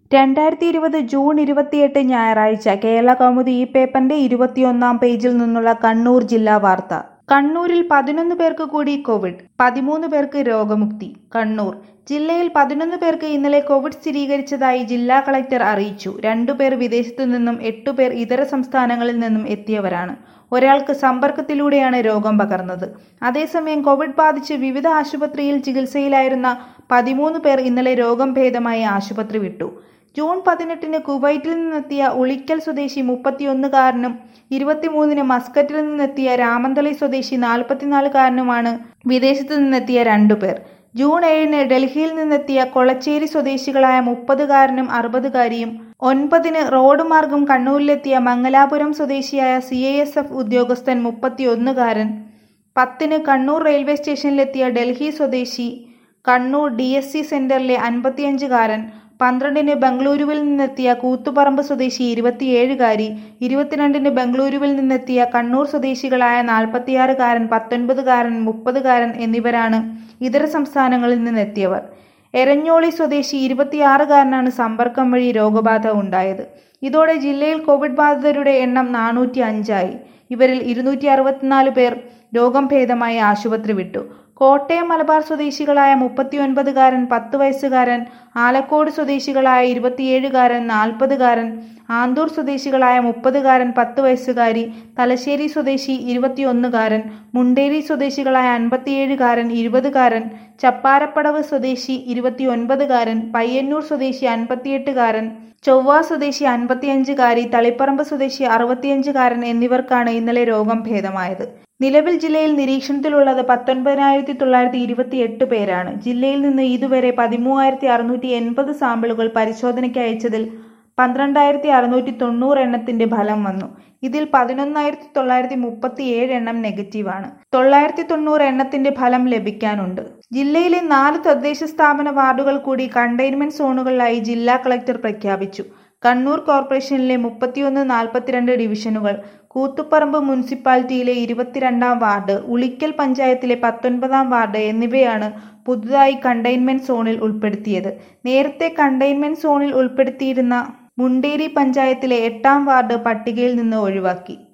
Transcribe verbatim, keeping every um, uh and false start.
രണ്ടായിരത്തി ഇരുപത് ജൂൺ ഇരുപത്തിയെട്ട് ഞായറാഴ്ച കേരളകൗമുദി ഈ പേപ്പറിന്റെ ഇരുപത്തിയൊന്നാം പേജിൽ നിന്നുള്ള കണ്ണൂർ ജില്ലാ വാർത്ത. കണ്ണൂരിൽ പതിനൊന്ന് പേർക്ക് കൂടി കോവിഡ്, പതിമൂന്ന് പേർക്ക് രോഗമുക്തി. കണ്ണൂർ ജില്ലയിൽ പതിനൊന്ന് പേർക്ക് ഇന്നലെ കോവിഡ് സ്ഥിരീകരിച്ചതായി ജില്ലാ കളക്ടർ അറിയിച്ചു. രണ്ടുപേർ വിദേശത്തു നിന്നും എട്ടുപേർ ഇതര സംസ്ഥാനങ്ങളിൽ നിന്നും എത്തിയവരാണ്. ഒരാൾക്ക് സമ്പർക്കത്തിലൂടെയാണ് രോഗം പകർന്നത്. അതേസമയം കോവിഡ് ബാധിച്ച് വിവിധ ആശുപത്രിയിൽ ചികിത്സയിലായിരുന്ന പതിമൂന്ന് പേർ ഇന്നലെ രോഗം ഭേദമായി ആശുപത്രി വിട്ടു. ജൂൺ പതിനെട്ടിന് കുവൈറ്റിൽ നിന്നെത്തിയ ഉളിക്കൽ സ്വദേശി മുപ്പത്തിയൊന്നുകാരനും ഇരുപത്തിമൂന്നിന് മസ്കറ്റിൽ നിന്നെത്തിയ രാമന്തളി സ്വദേശി നാൽപ്പത്തിനാലുകാരനുമാണ് വിദേശത്തു നിന്നെത്തിയ രണ്ടുപേർ. ജൂൺ ഏഴിന് ഡൽഹിയിൽ നിന്നെത്തിയ കൊളച്ചേരി സ്വദേശികളായ മുപ്പതുകാരനും അറുപതുകാരിയും ഒൻപതിന് റോഡ് മാർഗം കണ്ണൂരിലെത്തിയ മംഗലാപുരം സ്വദേശിയായ സി ഐ എസ് എഫ് ഉദ്യോഗസ്ഥൻ മുപ്പത്തിയൊന്നുകാരൻ, പത്തിന് കണ്ണൂർ റെയിൽവേ സ്റ്റേഷനിലെത്തിയ ഡൽഹി സ്വദേശി, കണ്ണൂർ ഡി എസ് സി സെന്ററിലെ അൻപത്തിയഞ്ചുകാരൻ, പന്ത്രണ്ടിന് ബംഗളൂരുവിൽ നിന്നെത്തിയ കൂത്തുപറമ്പ് സ്വദേശി ഇരുപത്തിയേഴുകാരി, ഇരുപത്തിരണ്ടിന് ബംഗളൂരുവിൽ നിന്നെത്തിയ കണ്ണൂർ സ്വദേശികളായ നാൽപ്പത്തിയാറുകാരൻ, പത്തൊൻപതുകാരൻ, മുപ്പതുകാരൻ എന്നിവരാണ് ഇതര സംസ്ഥാനങ്ങളിൽ നിന്നെത്തിയവർ. എരഞ്ഞോളി സ്വദേശി ഇരുപത്തിയാറുകാരനാണ് സമ്പർക്കം വഴി രോഗബാധ ഉണ്ടായത്. ഇതോടെ ജില്ലയിൽ കോവിഡ് ബാധിതരുടെ എണ്ണം നാനൂറ്റി അഞ്ചായി. ഇവരിൽ ഇരുന്നൂറ്റി അറുപത്തിനാല് പേർ രോഗം ഭേദമായി ആശുപത്രി വിട്ടു. കോട്ടയം മലബാർ സ്വദേശികളായ മുപ്പത്തിയൊൻപതുകാരൻ, പത്ത് വയസ്സുകാരൻ, ആലക്കോട് സ്വദേശികളായ ഇരുപത്തിയേഴുകാരൻ, നാൽപ്പതുകാരൻ, ആന്തൂർ സ്വദേശികളായ മുപ്പതുകാരൻ, പത്ത് വയസ്സുകാരി, തലശ്ശേരി സ്വദേശി ഇരുപത്തിയൊന്നുകാരൻ, മുണ്ടേരി സ്വദേശികളായ അൻപത്തിയേഴുകാരൻ, ഇരുപതുകാരൻ, ചപ്പാരപ്പടവ് സ്വദേശി ഇരുപത്തിയൊൻപതുകാരൻ, പയ്യന്നൂർ സ്വദേശി അൻപത്തിയെട്ടുകാരൻ, ചൊവ്വ സ്വദേശി അൻപത്തിയഞ്ചുകാരി, തളിപ്പറമ്പ് സ്വദേശി അറുപത്തിയഞ്ചുകാരൻ എന്നിവർക്കാണ് ഇന്നലെ രോഗം ഭേദമായത്. നിലവിൽ ജില്ലയിൽ നിരീക്ഷണത്തിലുള്ളത് പത്തൊൻപതിനായിരത്തി തൊള്ളായിരത്തി ഇരുപത്തി എട്ട് പേരാണ്. ജില്ലയിൽ നിന്ന് ഇതുവരെ പതിമൂവായിരത്തി അറുന്നൂറ്റി എൺപത് സാമ്പിളുകൾ പരിശോധനയ്ക്ക് അയച്ചതിൽ പന്ത്രണ്ടായിരത്തി അറുന്നൂറ്റി തൊണ്ണൂറ് എണ്ണത്തിന്റെ ഫലം വന്നു. ഇതിൽ പതിനൊന്നായിരത്തി തൊള്ളായിരത്തി മുപ്പത്തി ഏഴ് എണ്ണം നെഗറ്റീവാണ്. തൊള്ളായിരത്തി തൊണ്ണൂറ് എണ്ണത്തിന്റെ ഫലം ലഭിക്കാനുണ്ട്. ജില്ലയിലെ നാല് തദ്ദേശ സ്ഥാപന വാർഡുകൾ കൂടി കണ്ടെയ്ൻമെന്റ് സോണുകളിലായി ജില്ലാ കളക്ടർ പ്രഖ്യാപിച്ചു. കണ്ണൂർ കോർപ്പറേഷനിലെ മുപ്പത്തിയൊന്ന്, നാൽപ്പത്തിരണ്ട് ഡിവിഷനുകൾ, കൂത്തുപറമ്പ് മുനിസിപ്പാലിറ്റിയിലെ ഇരുപത്തിരണ്ടാം വാർഡ്, ഉളിക്കൽ പഞ്ചായത്തിലെ പത്തൊൻപതാം വാർഡ് എന്നിവയാണ് പുതുതായി കണ്ടെയ്ൻമെന്റ് സോണിൽ ഉൾപ്പെടുത്തിയത്. നേരത്തെ കണ്ടെയ്ൻമെന്റ് സോണിൽ ഉൾപ്പെടുത്തിയിരുന്ന മുണ്ടേരി പഞ്ചായത്തിലെ എട്ടാം വാർഡ് പട്ടികയിൽ നിന്ന് ഒഴിവാക്കി.